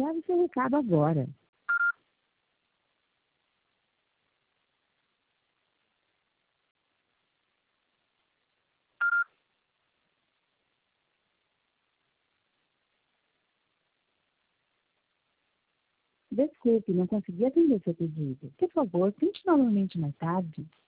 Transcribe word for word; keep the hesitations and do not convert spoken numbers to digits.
Grave seu recado agora. Desculpe, não consegui atender seu pedido. Por favor, tente novamente mais tarde.